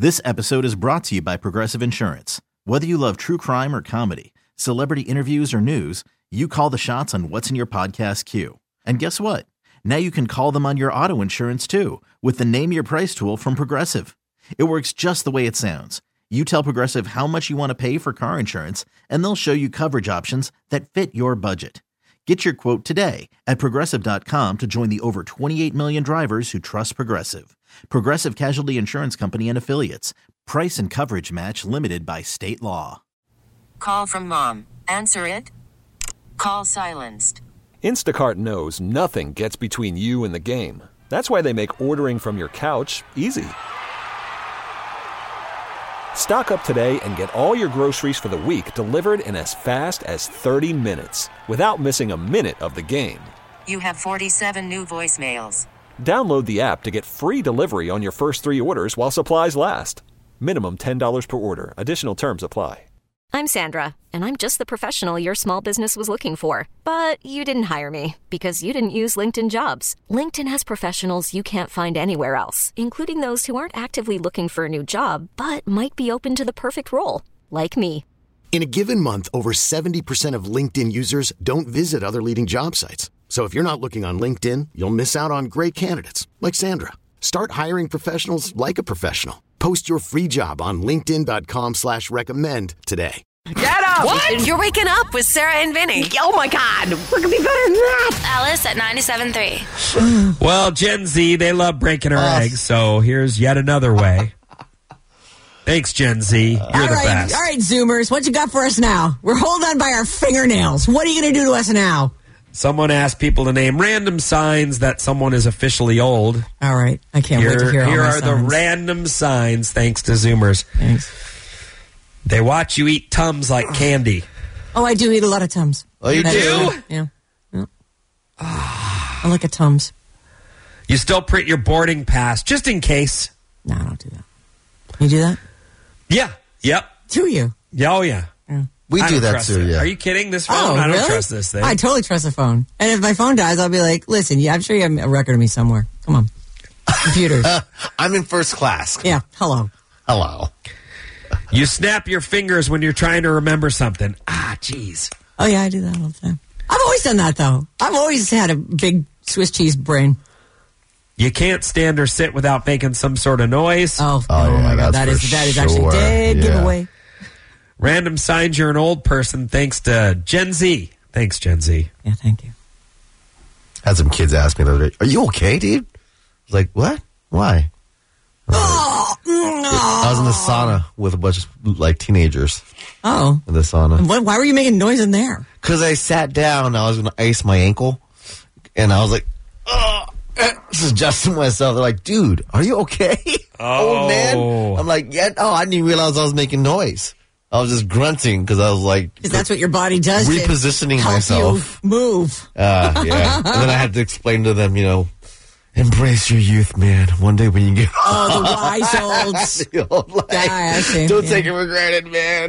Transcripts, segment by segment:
This episode is brought to you by Progressive Insurance. Whether you love true crime or comedy, celebrity interviews or news, you call the shots on what's in your podcast queue. And guess what? Now you can call them on your auto insurance too with the Name Your Price tool from Progressive. It works just the way it sounds. You tell Progressive how much you want to pay for car insurance, and they'll show you coverage options that fit your budget. Get your quote today at Progressive.com to join the over 28 million drivers who trust Progressive. Progressive Casualty Insurance Company and Affiliates. Price and coverage match limited by state law. Call from mom. Answer it. Call silenced. Instacart knows nothing gets between you and the game. That's why they make ordering from your couch easy. Stock up today and get all your groceries for the week delivered in as fast as 30 minutes without missing a minute of the game. You have 47 new voicemails. Download the app to get free delivery on your first 3 orders while supplies last. Minimum $10 per order. Additional terms apply. I'm Sandra, and I'm just the professional your small business was looking for. But you didn't hire me because you didn't use LinkedIn Jobs. LinkedIn has professionals you can't find anywhere else, including those who aren't actively looking for a new job, but might be open to the perfect role, like me. In a given month, over 70% of LinkedIn users don't visit other leading job sites. So if you're not looking on LinkedIn, you'll miss out on great candidates like Sandra. Start hiring professionals like a professional. Post your free job on linkedin.com/recommend today. Get up! What? You're waking up with Sarah and Vinny. Oh my God, what could be better than that? Alice at 97.3. Well, Gen Z, they love breaking our eggs, so here's yet another way. Thanks, Gen Z. You're the best. All right, Zoomers, what you got for us now? We're holding on by our fingernails. What are you going to do to us now? Someone asked people to name random signs that someone is officially old. All right. I can't wait to hear all Here my are the signs. random signs, thanks to Zoomers. Thanks. They watch you eat Tums like candy. Oh, I do eat a lot of Tums. Oh, you do? Yeah. I like a Tums. You still print your boarding pass, just in case. No, I don't do that. You do that? Yeah. Yep. Do you? Yeah, oh, yeah. We do that too, yeah. Are you kidding? This phone? Oh, I don't really? trust this thing. I totally trust the phone. And if my phone dies, I'll be like, listen, yeah, I'm sure you have a record of me somewhere. Come on. Computers. I'm in first class. Yeah, hello. Hello. You snap your fingers when you're trying to remember something. Ah, jeez. Oh, yeah, I do that all the time. I've always done that, though. I've always had a big Swiss cheese brain. You can't stand or sit without making some sort of noise. Oh my God. That is actually dead giveaway. Random signs you're an old person thanks to Gen Z. Thanks, Gen Z. Yeah, thank you. Had some kids ask me the other day, "Are you okay, dude?" I was like, "What? Why?" I was in the sauna with a bunch of teenagers. Oh. In the sauna. Why were you making noise in there? Because I sat down, I was going to ice my ankle, and I was like, just adjusting myself. They're like, "Dude, are you okay?" Old man. I'm like, "Yeah, no, I didn't even realize I was making noise. I was just grunting because I was like..." Because that's what your body does. Repositioning to help myself. You move. Yeah. And then I had to explain to them, embrace your youth, man. One day when you get... Oh, the wise old guy. Don't take it for granted, man.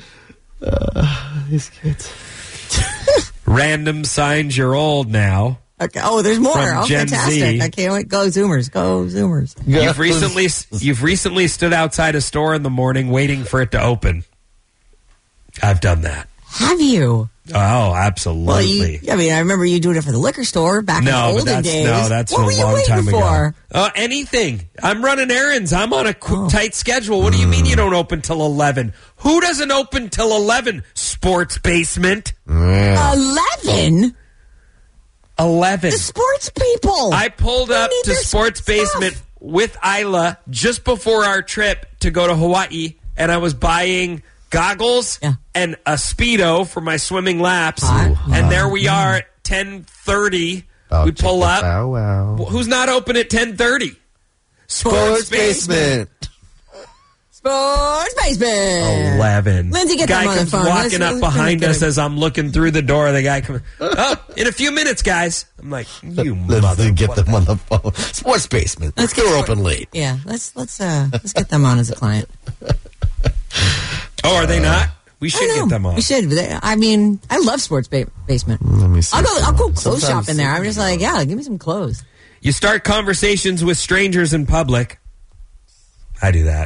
These kids. Random signs you're old now. Okay. Oh, there's more. From Gen fantastic. Z. I can't wait. Go Zoomers. Go Zoomers. You've recently stood outside a store in the morning waiting for it to open. I've done that. Have you? Oh, absolutely. Well, I remember you doing it for the liquor store back in the olden days. No, that's what a were you long waiting time for? ago. Anything. I'm running errands. I'm on a tight schedule. What do you mean you don't open till 11? Who doesn't open till 11? Sports Basement. 11? 11. The sports people. I pulled up to Sports Basement with Isla just before our trip to go to Hawaii, and I was buying goggles and a Speedo for my swimming laps. And there we are at 10:30. We pull up. Who's not open at 10:30? Sports Basement. Sports Basement. 11. Lindsay, get guy them on the comes phone. walking up behind us as I'm looking through the door. The guy comes, in a few minutes, guys. I'm like, you mother. Get them on the phone. Sports Basement. Let's get her open late. Yeah, let's get them on as a client. Oh, are they not? We should get them on. We should. I love Sports Basement. Let me see. I'll go clothes shopping there. I'm just like, give me some clothes. You start conversations with strangers in public. I do that.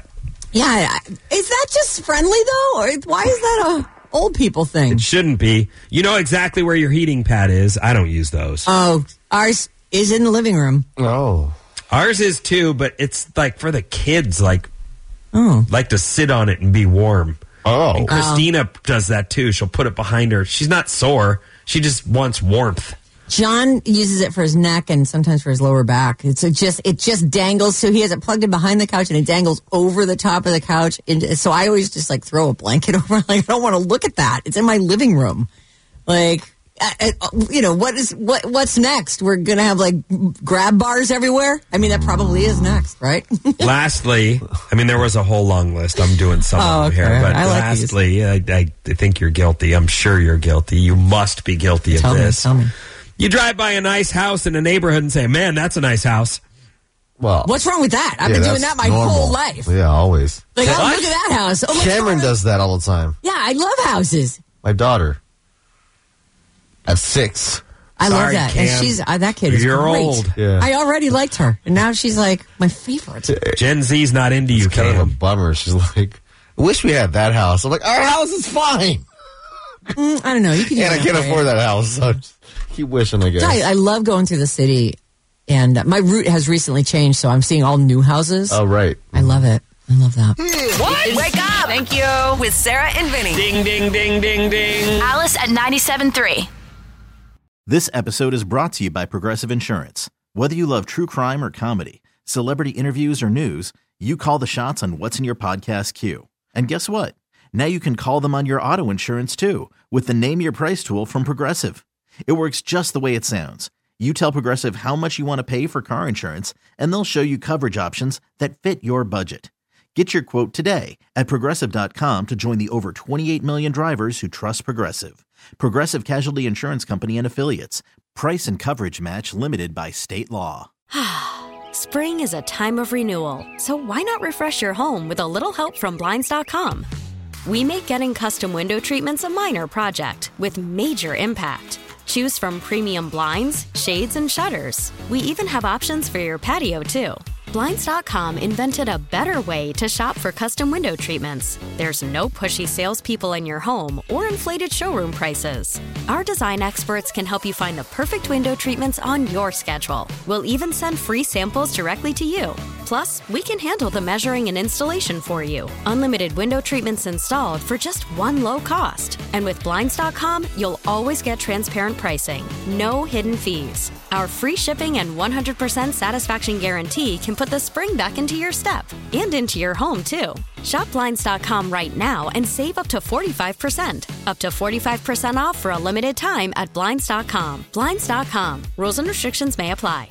Yeah, is that just friendly, though? Or why is that a old people thing? It shouldn't be. You know exactly where your heating pad is. I don't use those. Oh, ours is in the living room. Oh. Ours is too, but it's like for the kids, like to sit on it and be warm. Oh. And Christina does that too. She'll put it behind her. She's not sore. She just wants warmth. John uses it for his neck and sometimes for his lower back. It just dangles. So he has it plugged in behind the couch and it dangles over the top of the couch. And so I always just like throw a blanket over. Like, I don't want to look at that. It's in my living room. Like, what's next? We're going to have like grab bars everywhere. I mean, that probably is next, right? Lastly, I mean, there was a whole long list. I'm doing some of them here. But lastly, I think you're guilty. I'm sure you're guilty. You must be guilty of this. Tell me. You drive by a nice house in a neighborhood and say, man, that's a nice house. Well, what's wrong with that? I've been doing that my whole life. Yeah, always. Like, oh, look at that house. Oh, Cameron does that all the time. Yeah, I love houses. My daughter. At 6. I love that. Cam. And she's that kid is You're great. old. Yeah. I already liked her. And now she's like my favorite. Gen Z's not into you, It's kind Cam. of a bummer. She's like, I wish we had that house. I'm like, our house is fine. I don't know. You can And I can't afford that house. So I just keep wishing, I guess. I love going through the city. And my route has recently changed, so I'm seeing all new houses. Oh, right. I love it. I love that. What? Wake up. Thank you. With Sarah and Vinny. Ding, ding, ding, ding, ding. Alice at 97.3. This episode is brought to you by Progressive Insurance. Whether you love true crime or comedy, celebrity interviews or news, you call the shots on what's in your podcast queue. And guess what? Now you can call them on your auto insurance too with the Name Your Price tool from Progressive. It works just the way it sounds. You tell Progressive how much you want to pay for car insurance, and they'll show you coverage options that fit your budget. Get your quote today at Progressive.com to join the over 28 million drivers who trust Progressive. Progressive Casualty Insurance Company and Affiliates. Price and coverage match limited by state law. Spring is a time of renewal, so why not refresh your home with a little help from Blinds.com? We make getting custom window treatments a minor project with major impact. Choose from premium blinds, shades, and shutters. We even have options for your patio, too. Blinds.com invented a better way to shop for custom window treatments. There's no pushy salespeople in your home or inflated showroom prices. Our design experts can help you find the perfect window treatments on your schedule. We'll even send free samples directly to you. Plus, we can handle the measuring and installation for you. Unlimited window treatments installed for just one low cost. And with Blinds.com, you'll always get transparent pricing. No hidden fees. Our free shipping and 100% satisfaction guarantee can put the spring back into your step and into your home, too. Shop Blinds.com right now and save up to 45%. Up to 45% off for a limited time at Blinds.com. Blinds.com. Rules and restrictions may apply.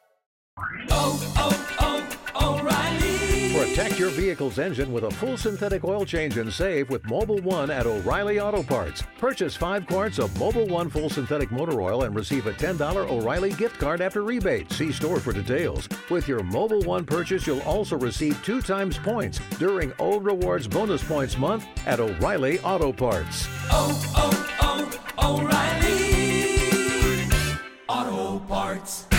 Protect your vehicle's engine with a full synthetic oil change and save with Mobil 1 at O'Reilly Auto Parts. Purchase 5 quarts of Mobil 1 full synthetic motor oil and receive a $10 O'Reilly gift card after rebate. See store for details. With your Mobil 1 purchase, you'll also receive 2 times points during Old Rewards Bonus Points Month at O'Reilly Auto Parts. O'Reilly Auto Parts.